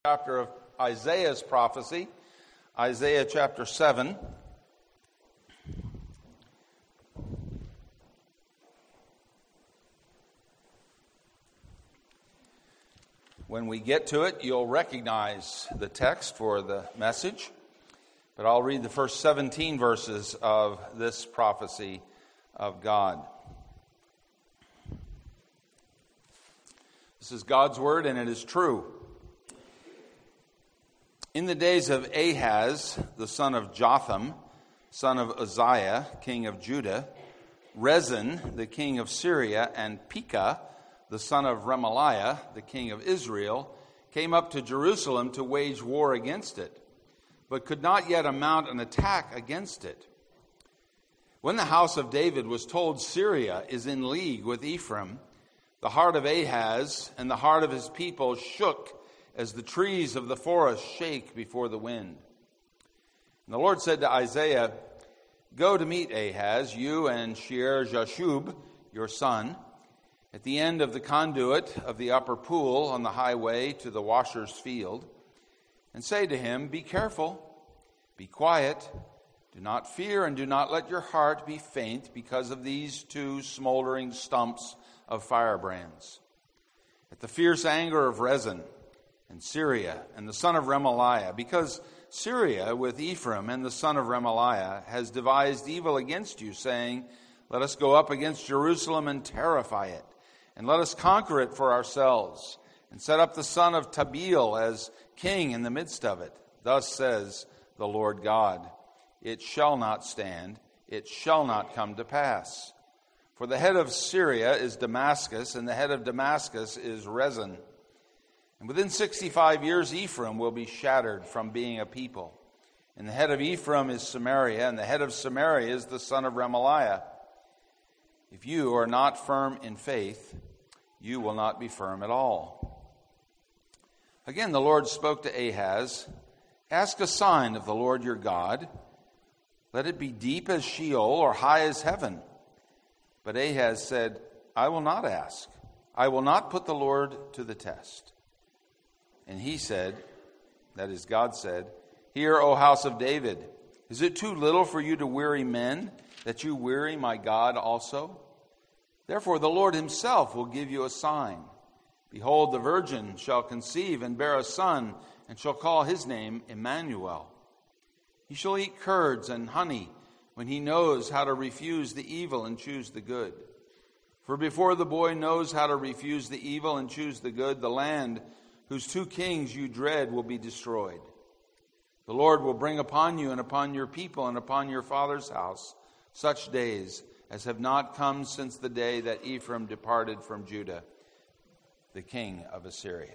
Chapter of Isaiah's prophecy, Isaiah chapter 7. When we get to it, you'll recognize the text for the message, but I'll read the first 17 verses of this prophecy of God. This is God's word, and it is true. In the days of Ahaz, the son of Jotham, son of Uzziah, king of Judah, Rezin, the king of Syria, and Pekah, the son of Remaliah, the king of Israel, came up to Jerusalem to wage war against it, but could not yet mount an attack against it. When the house of David was told Syria is in league with Ephraim, the heart of Ahaz and the heart of his people shook as the trees of the forest shake before the wind. And the Lord said to Isaiah, "Go to meet Ahaz, you and Shear-Jashub, your son, at the end of the conduit of the upper pool on the highway to the washer's field, and say to him, be careful, be quiet, do not fear, and do not let your heart be faint because of these two smoldering stumps of firebrands. At the fierce anger of Rezin and Syria and the son of Remaliah, because Syria with Ephraim and the son of Remaliah has devised evil against you, saying, let us go up against Jerusalem and terrify it, and let us conquer it for ourselves, and set up the son of Tabeel as king in the midst of it. Thus says the Lord God, it shall not stand, it shall not come to pass. For the head of Syria is Damascus, and the head of Damascus is Rezin. And within 65 years, Ephraim will be shattered from being a people. And the head of Ephraim is Samaria, and the head of Samaria is the son of Remaliah. If you are not firm in faith, you will not be firm at all." Again, the Lord spoke to Ahaz, "Ask a sign of the Lord your God. Let it be deep as Sheol or high as heaven." But Ahaz said, "I will not ask. I will not put the Lord to the test." And he said, that is, God said, "Hear, O house of David, is it too little for you to weary men, that you weary my God also? Therefore the Lord himself will give you a sign. Behold, the virgin shall conceive and bear a son, and shall call his name Emmanuel. He shall eat curds and honey when he knows how to refuse the evil and choose the good. For before the boy knows how to refuse the evil and choose the good, the land whose two kings you dread will be destroyed. The Lord will bring upon you and upon your people and upon your father's house such days as have not come since the day that Ephraim departed from Judah, the king of Assyria."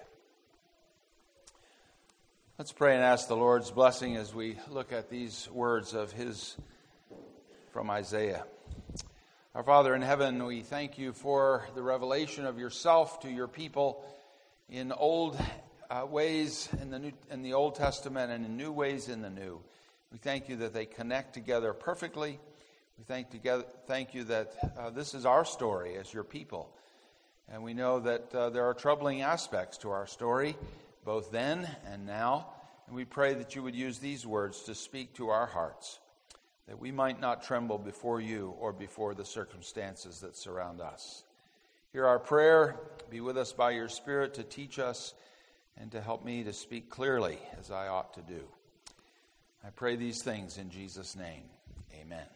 Let's pray and ask the Lord's blessing as we look at these words of his from Isaiah. Our Father in heaven, we thank you for the revelation of yourself to your people in old ways in the Old Testament and in new ways in the New. We thank you that they connect together perfectly. We thank you that this is our story as your people. And we know that there are troubling aspects to our story, both then and now. And we pray that you would use these words to speak to our hearts, that we might not tremble before you or before the circumstances that surround us. Hear our prayer. Be with us by your Spirit to teach us and to help me to speak clearly as I ought to do. I pray these things in Jesus' name. Amen.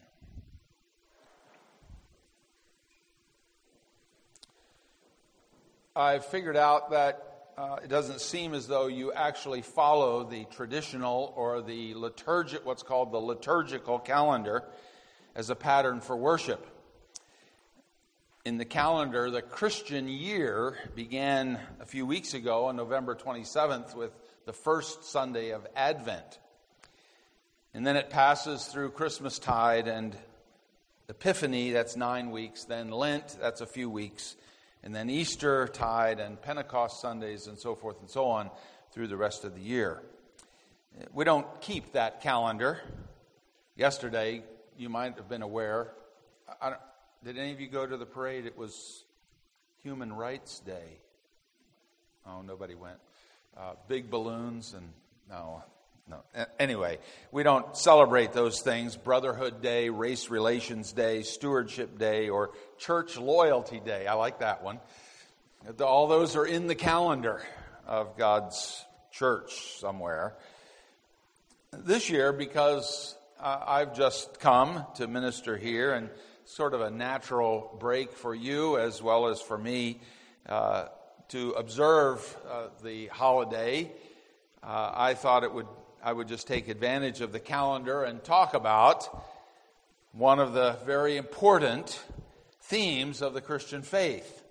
I've figured out that it doesn't seem as though you actually follow the traditional or the what's called the liturgical calendar as a pattern for worship. In the calendar, the Christian year began a few weeks ago on November 27th with the first Sunday of Advent. And then it passes through Christmastide and Epiphany, that's 9 weeks, then Lent, that's a few weeks, and then Eastertide and Pentecost Sundays and so forth and so on through the rest of the year. We don't keep that calendar. Yesterday, you might have been aware, did any of you go to the parade? It was Human Rights Day. Oh, nobody went. big balloons and no. Anyway, we don't celebrate those things. Brotherhood Day, Race Relations Day, Stewardship Day, or Church Loyalty Day. I like that one. All those are in the calendar of God's church somewhere. This year, because I've just come to minister here, and sort of a natural break for you as well as for me to observe the holiday, I thought I would just take advantage of the calendar and talk about one of the very important themes of the Christian faith.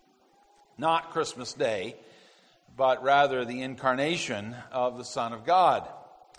Not Christmas Day, but rather the incarnation of the Son of God.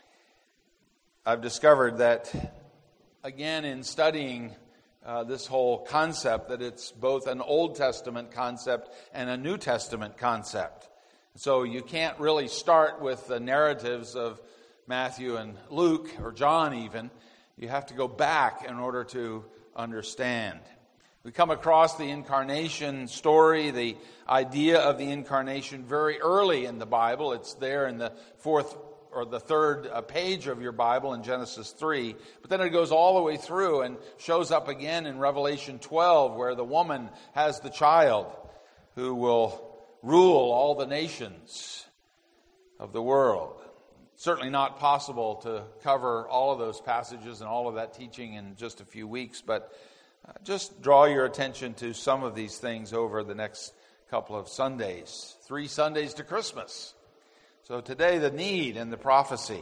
I've discovered that, again, in studying this whole concept, that it's both an Old Testament concept and a New Testament concept. So you can't really start with the narratives of Matthew and Luke, or John even. You have to go back in order to understand. We come across the incarnation story, the idea of the incarnation, very early in the Bible. It's there in the fourth or the third page of your Bible in Genesis 3. But then it goes all the way through and shows up again in Revelation 12, where the woman has the child who will rule all the nations of the world. Certainly not possible to cover all of those passages and all of that teaching in just a few weeks, but just draw your attention to some of these things over the next couple of Sundays. 3 Sundays to Christmas. So today, the need and the prophecy.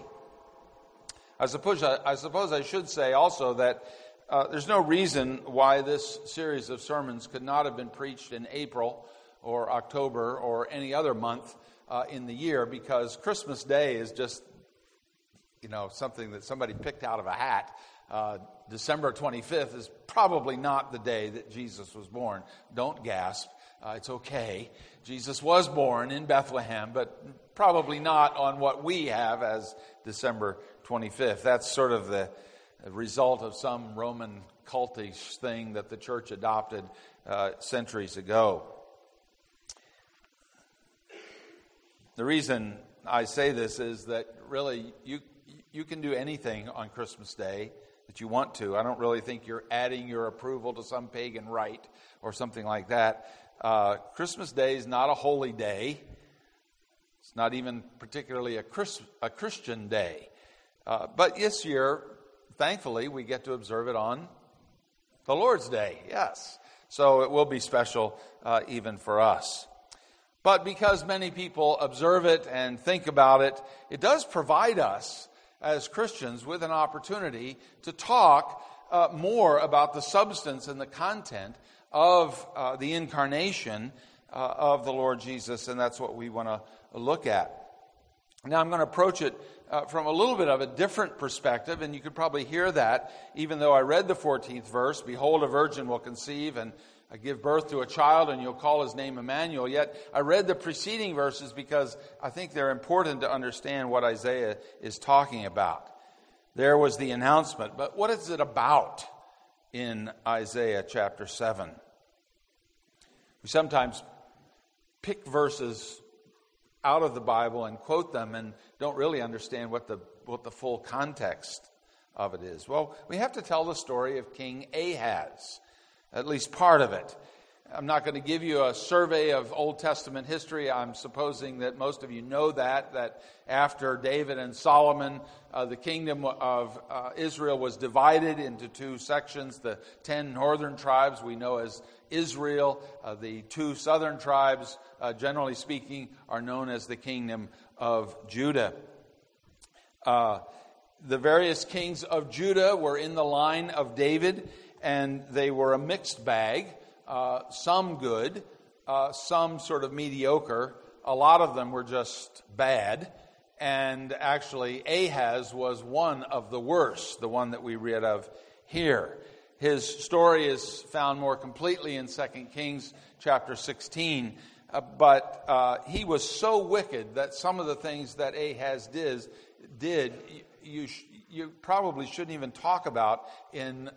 I suppose I should say also that there's no reason why this series of sermons could not have been preached in April or October or any other month in the year, because Christmas Day is just, something that somebody picked out of a hat. December 25th is probably not the day that Jesus was born. Don't gasp. It's okay. Jesus was born in Bethlehem, but probably not on what we have as December 25th. That's sort of the result of some Roman cultish thing that the church adopted centuries ago. The reason I say this is that really you can do anything on Christmas Day that you want to. I don't really think you're adding your approval to some pagan rite or something like that. Christmas Day is not a holy day. It's not even particularly a Christian day. But this year, thankfully, we get to observe it on the Lord's Day. Yes. So it will be special even for us. But because many people observe it and think about it, it does provide us as Christians with an opportunity to talk more about the substance and the content of the incarnation of the Lord Jesus, and that's what we want to look at. Now I'm going to approach it from a little bit of a different perspective, and you could probably hear that even though I read the 14th verse, "Behold, a virgin will conceive and give birth to a child, and you'll call his name Emmanuel." Yet I read the preceding verses because I think they're important to understand what Isaiah is talking about. There was the announcement, but what is it about in Isaiah chapter 7? We sometimes pick verses out of the Bible and quote them and don't really understand what the full context of it is. Well, we have to tell the story of King Ahaz. At least part of it. I'm not going to give you a survey of Old Testament history. I'm supposing that most of you know that after David and Solomon, the kingdom of Israel was divided into 2 sections. The 10 northern tribes we know as Israel. The 2 southern tribes, generally speaking, are known as the kingdom of Judah. The various kings of Judah were in the line of David, and they were a mixed bag, some good, some sort of mediocre. A lot of them were just bad. And actually, Ahaz was one of the worst, the one that we read of here. His story is found more completely in 2 Kings chapter 16. But he was so wicked that some of the things that Ahaz did you probably shouldn't even talk about in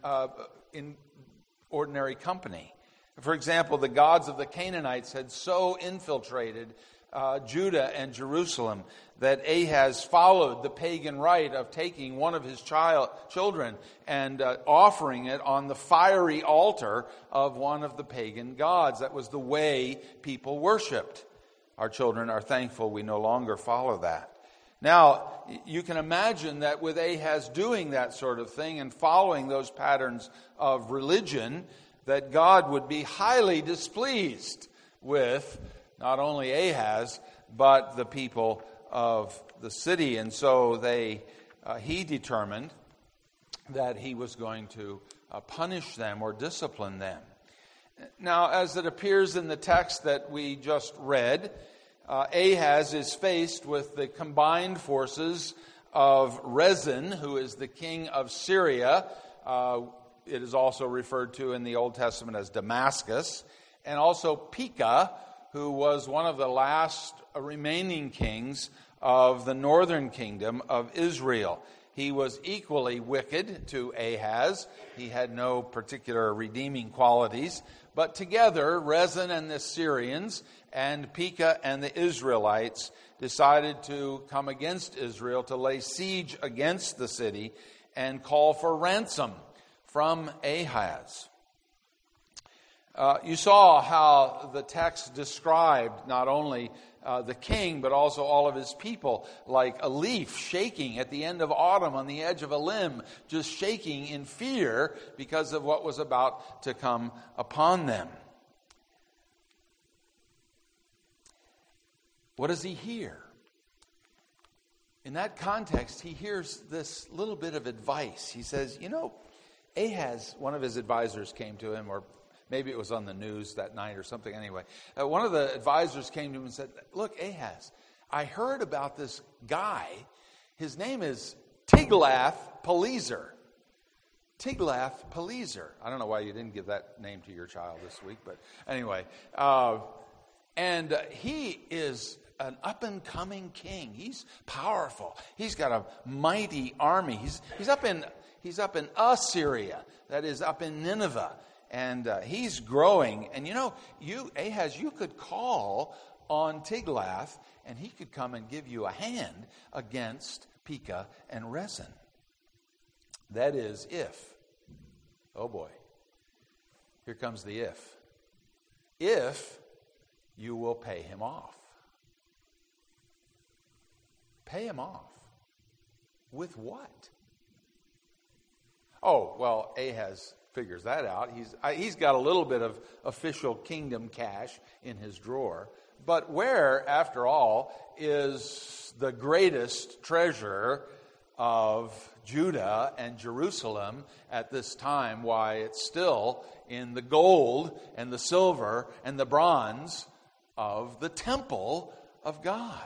ordinary company. For example, the gods of the Canaanites had so infiltrated Judah and Jerusalem, that Ahaz followed the pagan rite of taking one of his children and offering it on the fiery altar of one of the pagan gods. That was the way people worshipped. Our children are thankful we no longer follow that. Now, you can imagine that with Ahaz doing that sort of thing and following those patterns of religion, that God would be highly displeased with not only Ahaz, but the people of the city. And so he determined that he was going to punish them or discipline them. Now, as it appears in the text that we just read, Ahaz is faced with the combined forces of Rezin, who is the king of Syria. It is also referred to in the Old Testament as Damascus. And also Pekah, who was one of the last remaining kings of the northern kingdom of Israel. He was equally wicked to Ahaz. He had no particular redeeming qualities. But together, Rezin and the Syrians and Pekah and the Israelites decided to come against Israel, to lay siege against the city and call for ransom from Ahaz. You saw how the text described not only the king, but also all of his people, like a leaf shaking at the end of autumn on the edge of a limb, just shaking in fear because of what was about to come upon them. What does he hear? In that context, he hears this little bit of advice. He says, Ahaz, one of his advisors came to him, or maybe it was on the news that night or something anyway. One of the advisors came to him and said, "Look, Ahaz, I heard about this guy. His name is Tiglath-Pileser." Tiglath-Pileser. I don't know why you didn't give that name to your child this week, but anyway. And he is an up-and-coming king. He's powerful. He's got a mighty army. He's up in Assyria, that is up in Nineveh. And he's growing. And Ahaz, you could call on Tiglath, and he could come and give you a hand against Pekah and Rezin. That is if. Oh boy. Here comes the if. If you will pay him off. Pay him off. With what? Oh, well, Ahaz figures that out. He's got a little bit of official kingdom cash in his drawer. But where, after all, is the greatest treasure of Judah and Jerusalem at this time? Why, it's still in the gold and the silver and the bronze of the temple of God.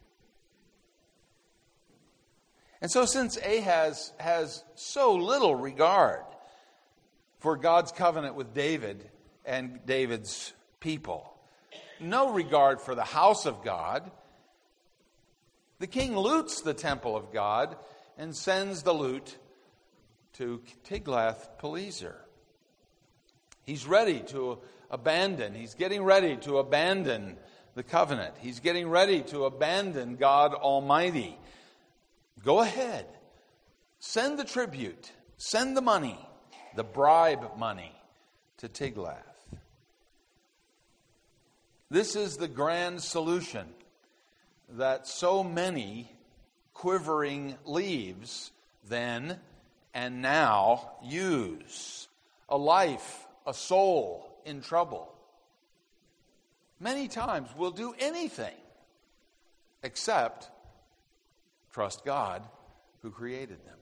And so since Ahaz has so little regard for God's covenant with David and David's people, no regard for the house of God, the king loots the temple of God and sends the loot to Tiglath-Pileser. He's getting ready to abandon the covenant. He's getting ready to abandon God Almighty. Go ahead. Send the tribute. Send the money, the bribe money, to Tiglath. This is the grand solution that so many quivering leaves then and now use. A life, a soul in trouble. Many times we'll do anything except trust God who created them.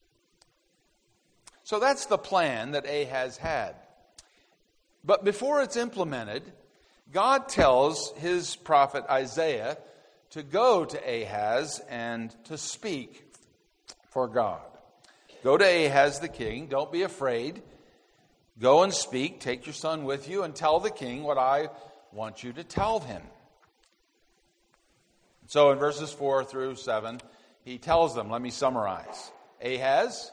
So that's the plan that Ahaz had. But before it's implemented, God tells his prophet Isaiah to go to Ahaz and to speak for God. Go to Ahaz the king. Don't be afraid. Go and speak. Take your son with you and tell the king what I want you to tell him. So in verses 4 through 7, he tells them, let me summarize. Ahaz,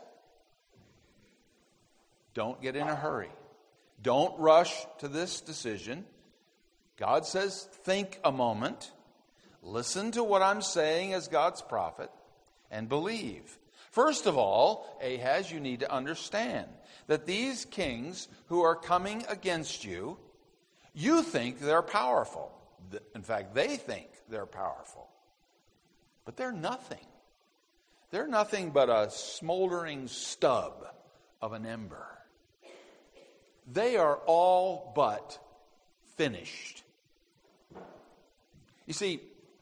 don't get in a hurry. Don't rush to this decision. God says, think a moment. listen to what I'm saying as God's prophet and believe. First of all, Ahaz, you need to understand that these kings who are coming against you, you think they're powerful. In fact, they think they're powerful. But they're nothing. They're nothing but a smoldering stub of an ember. They are all but finished. You see,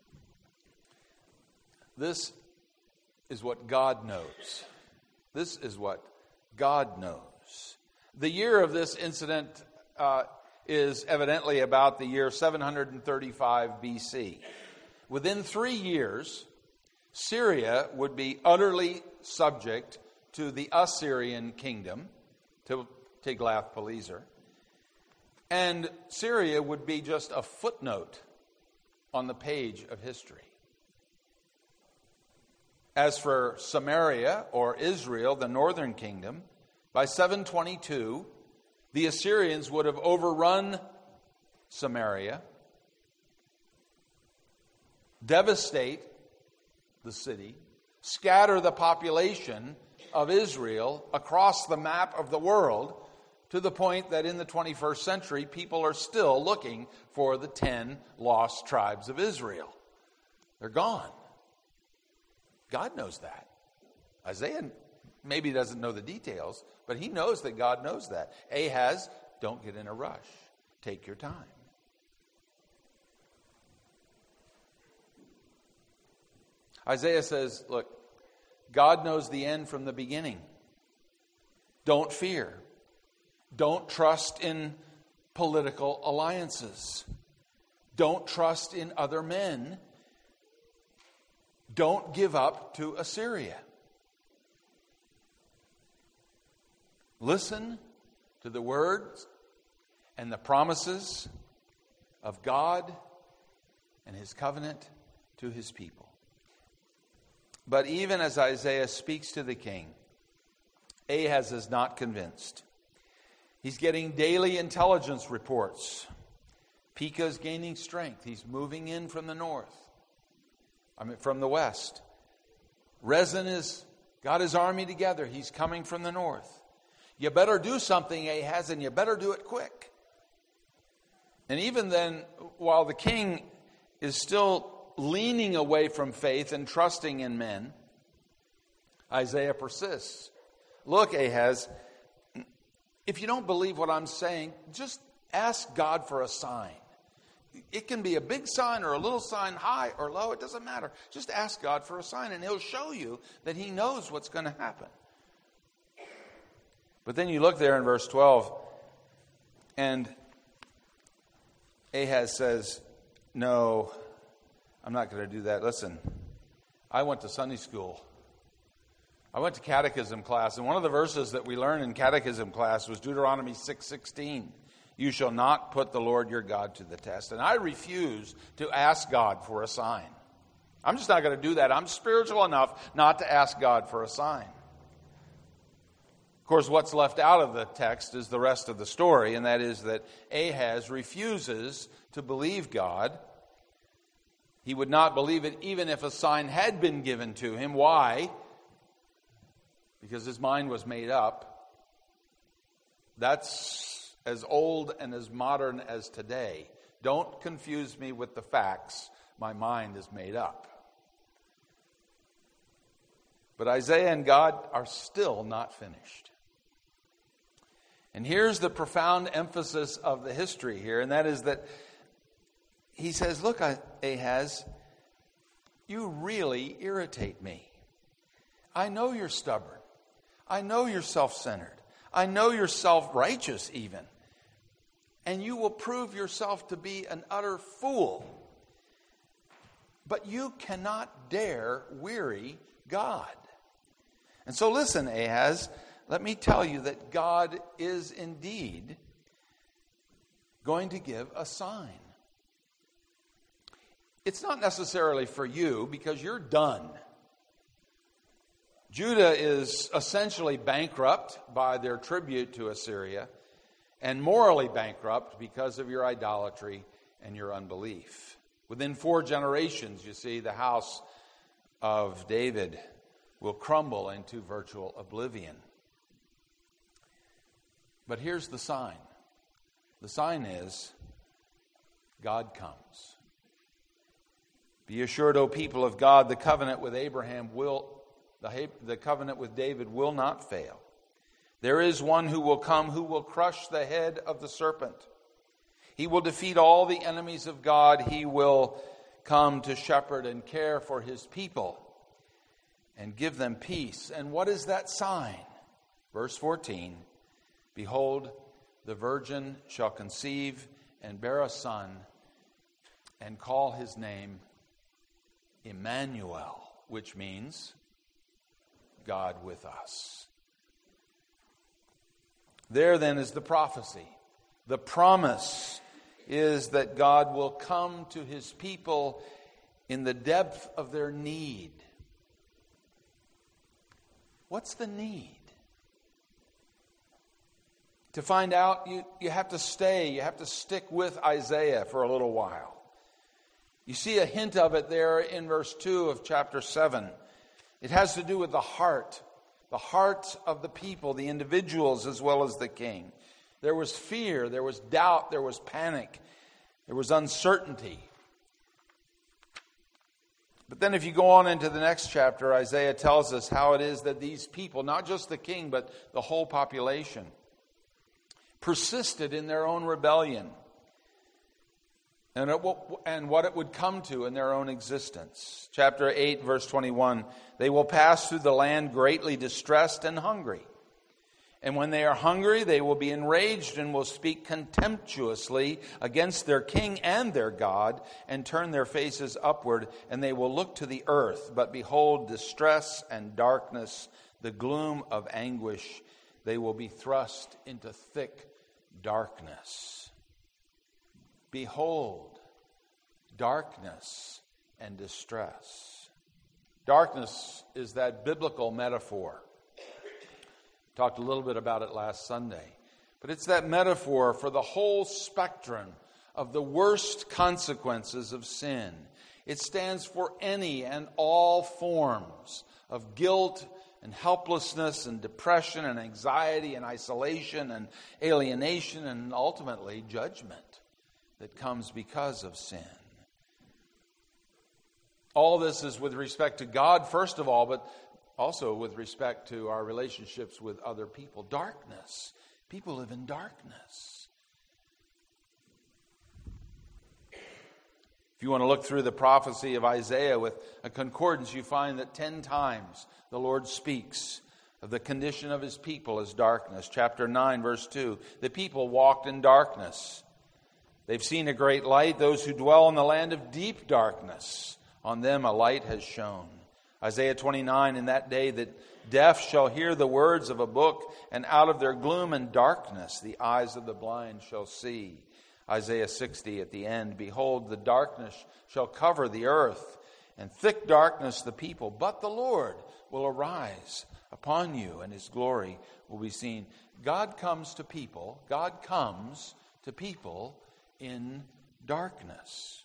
this is what God knows. This is what God knows. The year of this incident is evidently about the year 735 BC. Within 3 years, Syria would be utterly subject to the Assyrian kingdom, to Tiglath-Pileser. And Syria would be just a footnote on the page of history. As for Samaria, or Israel, the northern kingdom, by 722, the Assyrians would have overrun Samaria, devastate the city, scatter the population of Israel across the map of the world, to the point that in the 21st century, people are still looking for the 10 lost tribes of Israel. They're gone. God knows that. Isaiah maybe doesn't know the details, but he knows that God knows that. Ahaz, don't get in a rush. Take your time. Isaiah says, look, God knows the end from the beginning. Don't fear. Don't trust in political alliances. Don't trust in other men. Don't give up to Assyria. Listen to the words and the promises of God and His covenant to His people. But even as Isaiah speaks to the king, Ahaz is not convinced. He's getting daily intelligence reports. Pekah is gaining strength. He's moving in from the north. From the west. Rezin has got his army together. He's coming from the north. You better do something, Ahaz, and you better do it quick. And even then, while the king is still leaning away from faith and trusting in men, Isaiah persists. Look, Ahaz, if you don't believe what I'm saying, just ask God for a sign. It can be a big sign or a little sign, high or low, it doesn't matter. Just ask God for a sign and He'll show you that He knows what's going to happen. But then you look there in verse 12, and Ahaz says, no, I'm not going to do that. Listen, I went to Sunday school. I went to catechism class, and one of the verses that we learned in catechism class was Deuteronomy 6:16. You shall not put the Lord your God to the test. And I refuse to ask God for a sign. I'm just not going to do that. I'm spiritual enough not to ask God for a sign. Of course, what's left out of the text is the rest of the story, and that is that Ahaz refuses to believe God. He would not believe it even if a sign had been given to him. Why? Because his mind was made up. That's as old and as modern as today. Don't confuse me with the facts. My mind is made up. But Isaiah and God are still not finished. And here's the profound emphasis of the history here, and that is that he says, look, Ahaz, you really irritate me. I know you're stubborn. I know you're self-centered. I know you're self-righteous even. And you will prove yourself to be an utter fool. But you cannot dare weary God. And so listen, Ahaz, let me tell you that God is indeed going to give a sign. It's not necessarily for you because you're done. Judah is essentially bankrupt by their tribute to Assyria and morally bankrupt because of your idolatry and your unbelief. Within 4 generations, you see, the house of David will crumble into virtual oblivion. But here's the sign. The sign is God comes. Be assured, O people of God, the covenant with the covenant with David will not fail. There is one who will come who will crush the head of the serpent. He will defeat all the enemies of God. He will come to shepherd and care for his people and give them peace. And what is that sign? Verse 14, behold, the virgin shall conceive and bear a son and call his name Emmanuel, which means God with us. There then is the prophecy. The promise is that God will come to his people in the depth of their need. What's the need? To find out, you have to stick with Isaiah for a little while. You see a hint of it there in verse 2 of chapter 7. It has to do with the heart of the people, the individuals as well as the king. There was fear, there was doubt, there was panic, there was uncertainty. But then if you go on into the next chapter, Isaiah tells us how it is that these people, not just the king, but the whole population, persisted in their own rebellion and what it would come to in their own existence. Chapter 8, verse 21, they will pass through the land greatly distressed and hungry. And when they are hungry, they will be enraged and will speak contemptuously against their king and their God and turn their faces upward, and they will look to the earth. But behold, distress and darkness, the gloom of anguish, they will be thrust into thick darkness. Behold, darkness and distress. Darkness is that biblical metaphor. Talked a little bit about it last Sunday. But it's that metaphor for the whole spectrum of the worst consequences of sin. It stands for any and all forms of guilt and helplessness and depression and anxiety and isolation and alienation and ultimately judgment that comes because of sin. All this is with respect to God, first of all, but also with respect to our relationships with other people. Darkness. People live in darkness. If you want to look through the prophecy of Isaiah with a concordance, you find that 10 times the Lord speaks of the condition of his people as darkness. Chapter 9, verse 2, the people walked in darkness. They've seen a great light. Those who dwell in the land of deep darkness, on them a light has shone. Isaiah 29, in that day the deaf shall hear the words of a book, and out of their gloom and darkness the eyes of the blind shall see. Isaiah 60 at the end, behold, the darkness shall cover the earth, and thick darkness the people. But the Lord will arise upon you, and his glory will be seen. God comes to people. God comes to people in darkness.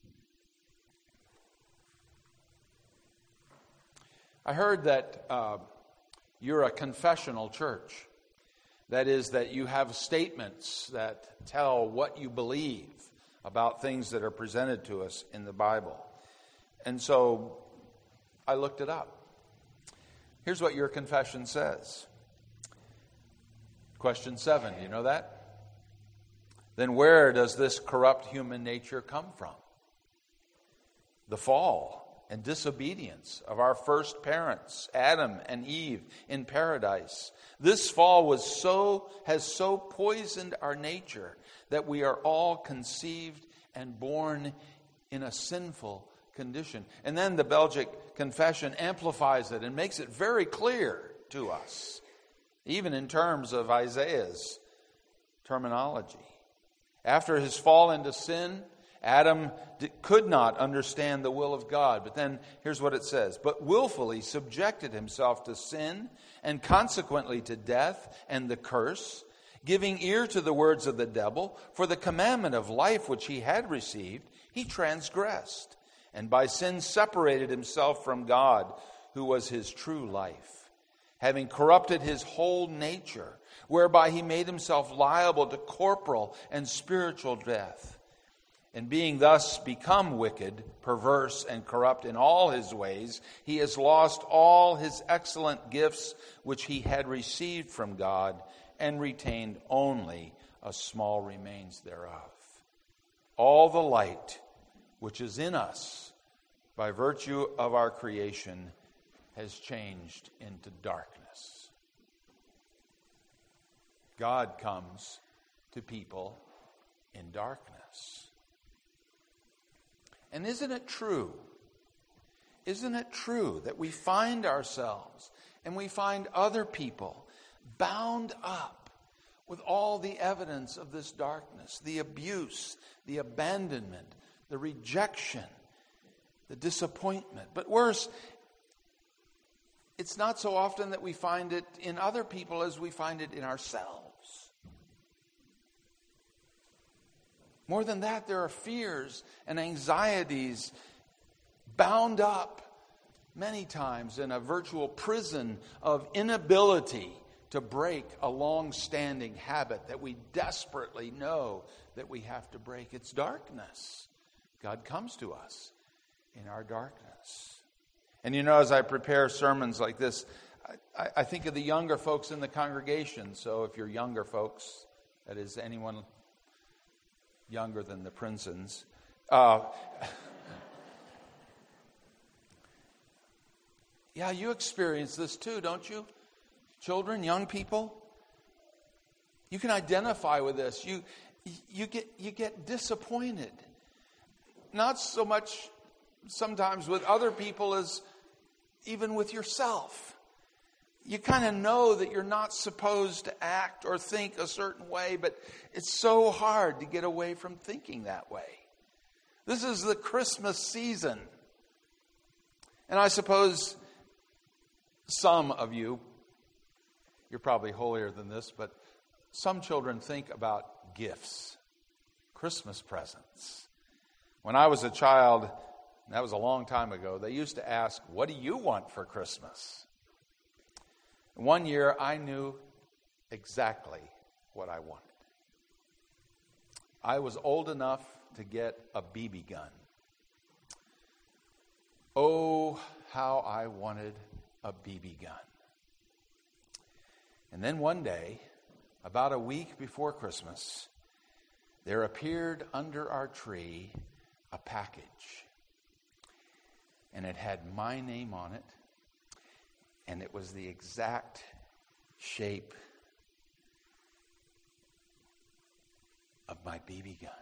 I heard that you're a confessional church. That is, that you have statements that tell what you believe about things that are presented to us in the Bible. And so I looked it up. Here's what your confession says. Question 7, you know that? Then where does this corrupt human nature come from? The fall and disobedience of our first parents, Adam and Eve, in paradise. This fall has so poisoned our nature that we are all conceived and born in a sinful condition. And then the Belgic Confession amplifies it and makes it very clear to us, even in terms of Isaiah's terminology. After his fall into sin, Adam could not understand the will of God. But then here's what it says. But willfully subjected himself to sin and consequently to death and the curse, giving ear to the words of the devil. For the commandment of life which he had received, he he transgressed, and by sin separated himself from God, who was his true life, having corrupted his whole nature, whereby he made himself liable to corporal and spiritual death. And being thus become wicked, perverse, and corrupt in all his ways, he has lost all his excellent gifts which he had received from God, and retained only a small remains thereof. All the light which is in us by virtue of our creation has changed into darkness. God comes to people in darkness. And isn't it true? Isn't it true that we find ourselves and we find other people bound up with all the evidence of this darkness, the abuse, the abandonment, the rejection, the disappointment? But worse, it's not so often that we find it in other people as we find it in ourselves. More than that, there are fears and anxieties bound up many times in a virtual prison of inability to break a long-standing habit that we desperately know that we have to break. It's darkness. God comes to us in our darkness. And you know, as I prepare sermons like this, I think of the younger folks in the congregation. So if you're younger folks, that is anyone younger than the Princens. Yeah, you experience this too, don't you? Children, young people. You can identify with this. You get disappointed. Not so much sometimes with other people as even with yourself. You kind of know that you're not supposed to act or think a certain way, but it's so hard to get away from thinking that way. This is the Christmas season. And I suppose some of you, you're probably holier than this, but some children think about gifts, Christmas presents. When I was a child, that was a long time ago, they used to ask, "What do you want for Christmas?" One year, I knew exactly what I wanted. I was old enough to get a BB gun. Oh, how I wanted a BB gun. And then one day, about a week before Christmas, there appeared under our tree a package. And it had my name on it. And it was the exact shape of my BB gun.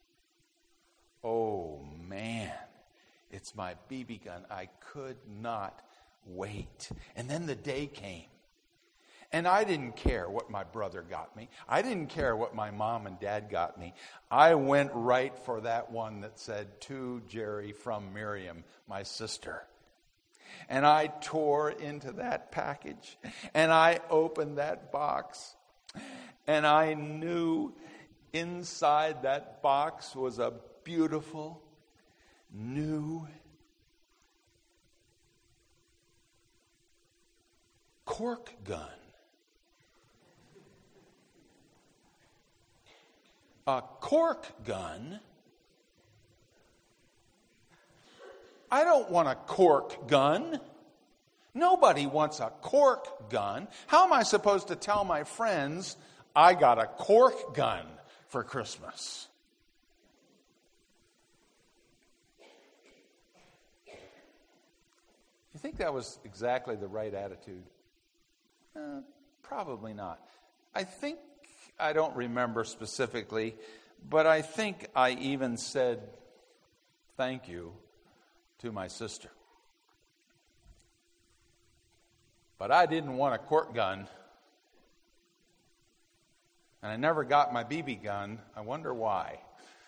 Oh, man. It's my BB gun. I could not wait. And then the day came. And I didn't care what my brother got me. I didn't care what my mom and dad got me. I went right for that one that said, "To Jerry from Miriam, my sister." And I tore into that package, and I opened that box, and I knew inside that box was a beautiful, new cork gun. A cork gun? I don't want a cork gun. Nobody wants a cork gun. How am I supposed to tell my friends I got a cork gun for Christmas? You think that was exactly the right attitude? Probably not. I don't remember specifically, but I think I even said thank you to my sister. But I didn't want a cork gun. And I never got my BB gun. I wonder why.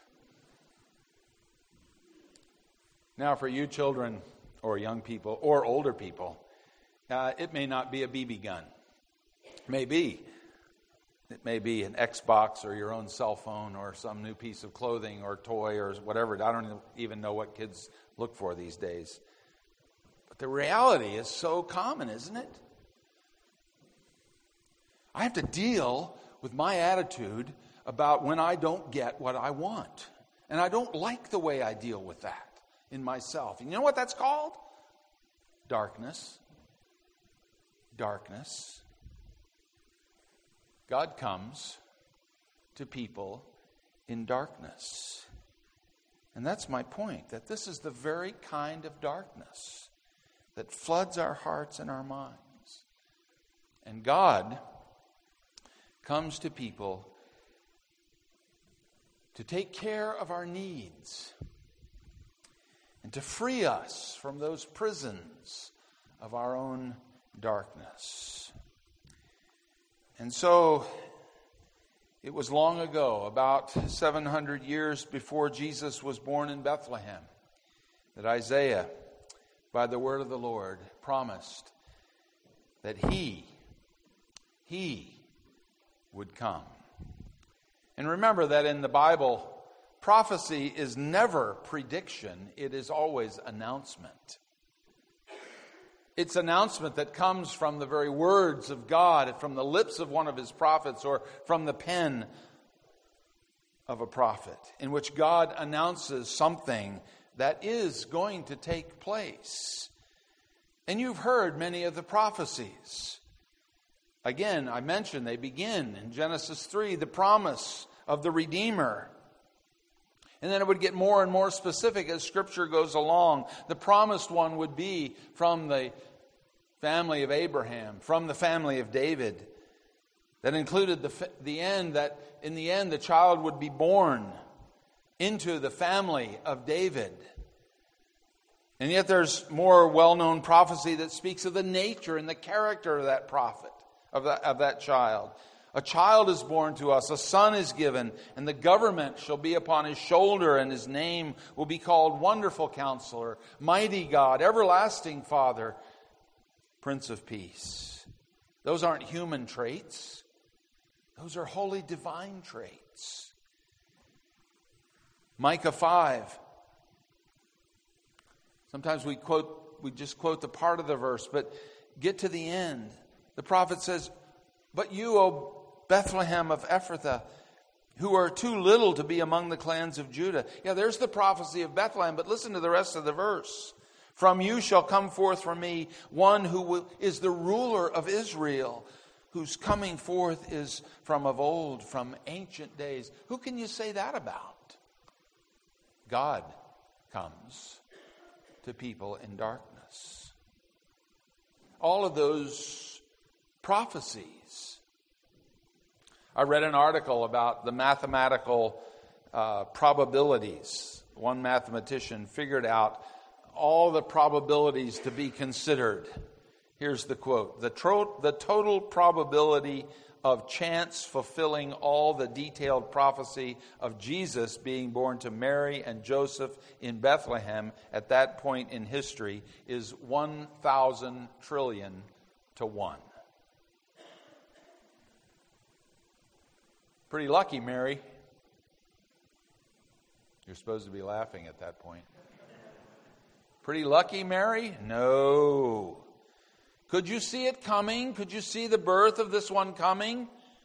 Now, for you children or young people or older people, it may not be a BB gun. Maybe It may be an Xbox or your own cell phone or some new piece of clothing or toy or whatever. I don't even know what kids look for these days. But the reality is so common, isn't it? I have to deal with my attitude about when I don't get what I want. And I don't like the way I deal with that in myself. And you know what that's called? Darkness. Darkness. God comes to people in darkness. And that's my point, that this is the very kind of darkness that floods our hearts and our minds. And God comes to people to take care of our needs and to free us from those prisons of our own darkness. And so, it was long ago, about 700 years before Jesus was born in Bethlehem, that Isaiah, by the word of the Lord, promised that He would come. And remember that in the Bible, prophecy is never prediction, it is always announcement. It's announcement that comes from the very words of God, from the lips of one of His prophets, or from the pen of a prophet, in which God announces something that is going to take place. And you've heard many of the prophecies. Again, I mentioned they begin in Genesis 3, the promise of the Redeemer. And then it would get more and more specific as Scripture goes along. The promised one would be from the family of Abraham, from the family of David. That included the end, that in the end the child would be born into the family of David. And yet there's more well-known prophecy that speaks of the nature and the character of that prophet, of that child. A child is born to us, a son is given, and the government shall be upon his shoulder, and his name will be called Wonderful Counselor, Mighty God, Everlasting Father, Prince of Peace. Those aren't human traits. Those are holy divine traits. Micah 5. Sometimes we just quote the part of the verse, but get to the end. The prophet says, "But you, O Bethlehem of Ephrathah, who are too little to be among the clans of Judah." Yeah, there's the prophecy of Bethlehem, but listen to the rest of the verse. "From you shall come forth from me one who is the ruler of Israel, whose coming forth is from of old, from ancient days." Who can you say that about? God comes to people in darkness. All of those prophecies. I read an article about the mathematical probabilities. One mathematician figured out all the probabilities to be considered. Here's the quote: the total probability of chance fulfilling all the detailed prophecy of Jesus being born to Mary and Joseph in Bethlehem at that point in history is 1,000 trillion to 1. Pretty lucky, Mary. You're supposed to be laughing at that point. Pretty lucky, Mary? No. Could you see it coming? Could you see the birth of this one coming?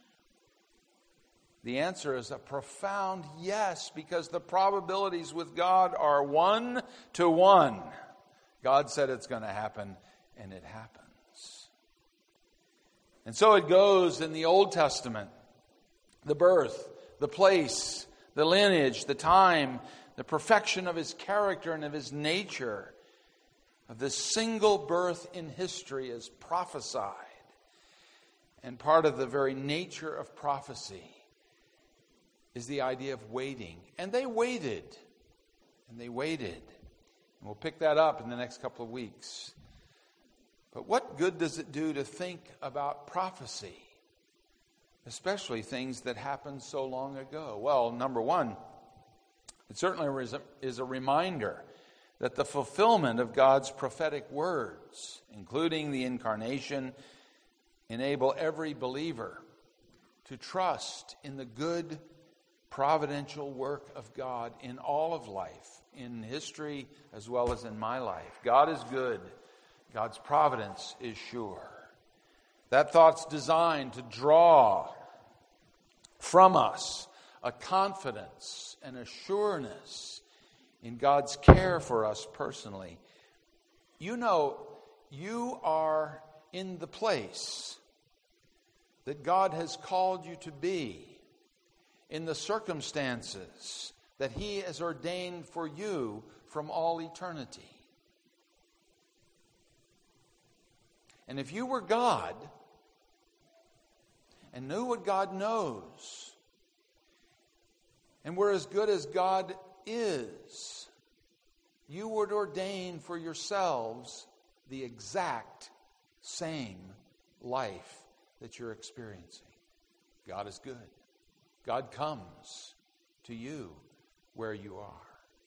The answer is a profound yes, because the probabilities with God are 1 to 1. God said it's going to happen, and it happens. And so it goes in the Old Testament. The birth, the place, the lineage, the time, the perfection of His character and of His nature, of this single birth in history is prophesied. And part of the very nature of prophecy is the idea of waiting. And they waited. And they waited. And we'll pick that up in the next couple of weeks. But what good does it do to think about prophecy? Especially things that happened so long ago. Well, number one, it certainly is a reminder that the fulfillment of God's prophetic words, including the incarnation, enable every believer to trust in the good providential work of God in all of life, in history as well as in my life. God is good. God's providence is sure. That thought's designed to draw from us a confidence and a sureness in God's care for us personally. You know, you are in the place that God has called you to be, in the circumstances that He has ordained for you from all eternity. And if you were God and knew what God knows and were as good as God is, you would ordain for yourselves the exact same life that you're experiencing. God is good. God comes to you where you are.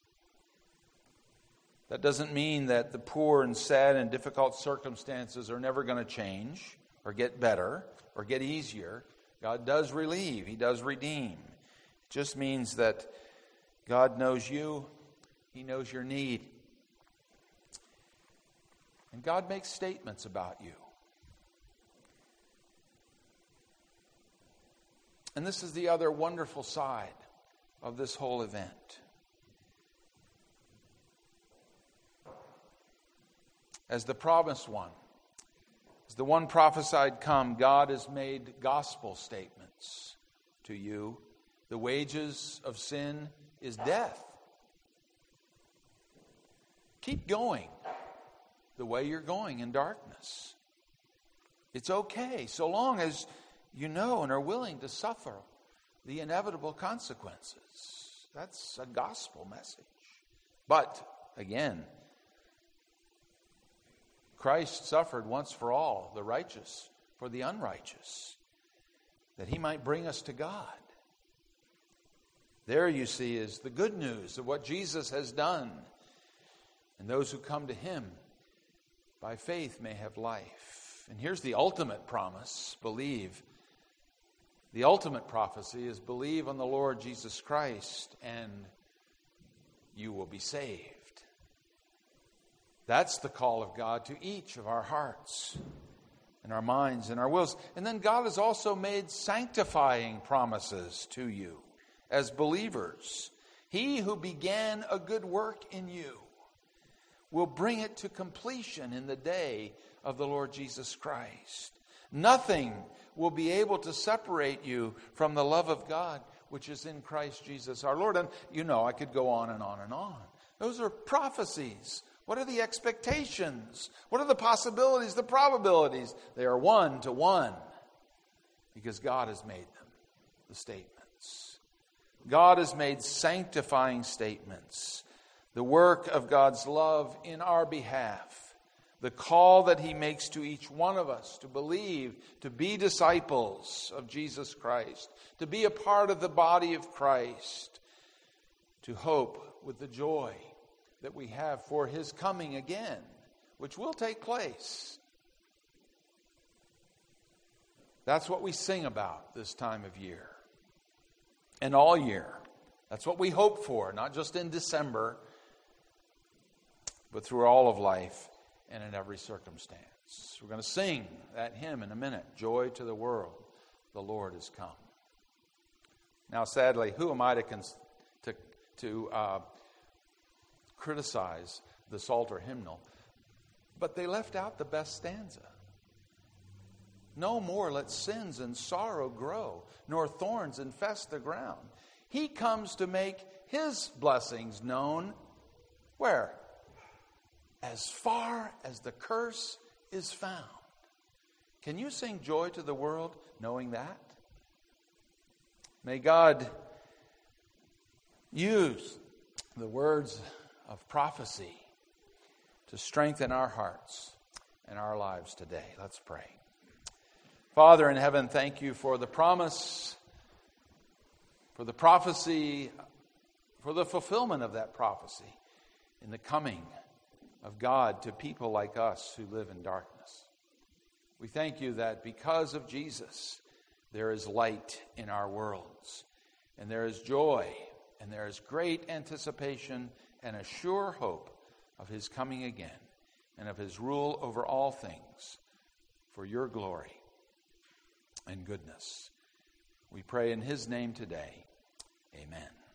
That doesn't mean that the poor and sad and difficult circumstances are never going to change or get better or get easier. God does relieve. He does redeem. It just means that God knows you. He knows your need. And God makes statements about you. And this is the other wonderful side of this whole event. As the promised one, as the one prophesied come, God has made gospel statements to you. The wages of sin is death. Keep going the way you're going in darkness. It's okay, so long as you know and are willing to suffer the inevitable consequences. That's a gospel message. But, again, Christ suffered once for all, the righteous for the unrighteous, that He might bring us to God. There, you see, is the good news of what Jesus has done. And those who come to Him by faith may have life. And here's the ultimate promise: believe. The ultimate prophecy is believe on the Lord Jesus Christ and you will be saved. That's the call of God to each of our hearts and our minds and our wills. And then God has also made sanctifying promises to you as believers. He who began a good work in you will bring it to completion in the day of the Lord Jesus Christ. Nothing will be able to separate you from the love of God which is in Christ Jesus our Lord. And you know, I could go on and on and on. Those are prophecies. What are the expectations? What are the possibilities, the probabilities? They are 1 to 1 because God has made them, the statements. God has made sanctifying statements. The work of God's love in our behalf. The call that He makes to each one of us to believe, to be disciples of Jesus Christ, to be a part of the body of Christ, to hope with the joy that we have for His coming again, which will take place. That's what we sing about this time of year and all year. That's what we hope for, not just in December, but through all of life and in every circumstance. We're going to sing that hymn in a minute. Joy to the world, the Lord is come. Now, sadly, who am I to criticize the Psalter hymnal? But they left out the best stanza. No more let sins and sorrow grow, nor thorns infest the ground. He comes to make His blessings known. Where? As far as the curse is found. Can you sing joy to the world knowing that? May God use the words of prophecy to strengthen our hearts and our lives today. Let's pray. Father in heaven, thank You for the promise, for the prophecy, for the fulfillment of that prophecy in the coming of God to people like us who live in darkness. We thank You that because of Jesus, there is light in our worlds, and there is joy, and there is great anticipation and a sure hope of his coming again and of his rule over all things for your glory and goodness. We pray in his name today. Amen.